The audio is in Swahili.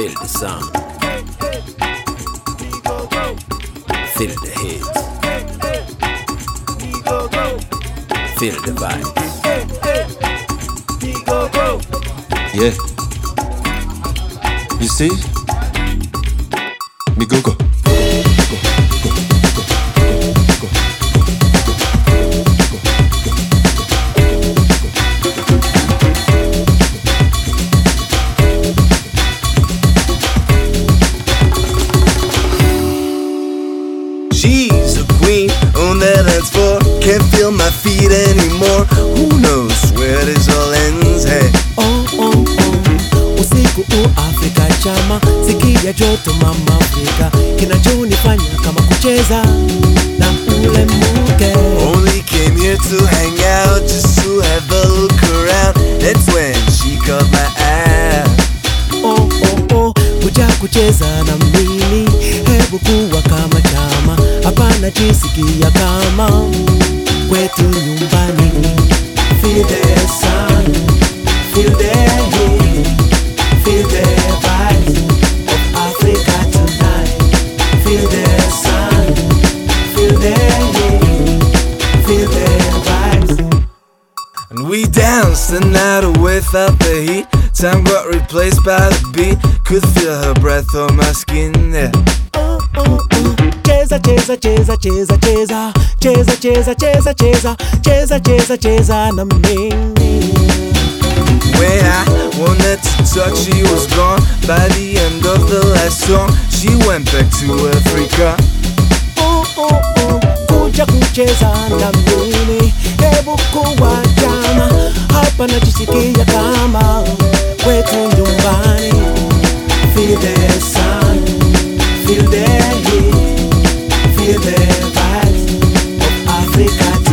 Feel the sound, feel the hit, feel the vibe. Yeah. You see? Me go. She's a queen on that dance floor. Can't feel my feet anymore. Who knows where this all ends? Hey. Usiku Afrika chama, sikia joto mama Afrika, kinachonifanya kama kucheza na ule mke. Only came here to hang out, just to have a look around. That's when she caught my eye. Kuja kucheza na mimi, hebu kuwa kama chama, hapana jisikia kama kwetu nyumbani. Feel the sun, feel the heat, feel the vibes of Africa tonight. Feel the sun, feel the heat, feel the vibes. And we danced the night without the heat. Time got replaced by the beat. Could feel her breath on my skin, yeah. Cheza, cheza, cheza, cheza, cheza, cheza, cheza, cheza, cheza, cheza, cheza, cheza na mimi. When I wanted to touch, she was gone. By the end of the last song, she went back to Africa. Kuja kucheza na mimi, hebu kuwa jama, hapa najisikia kama kwetu nyumbani. Feel the sun, feel the heat, feel the vibes of Africa.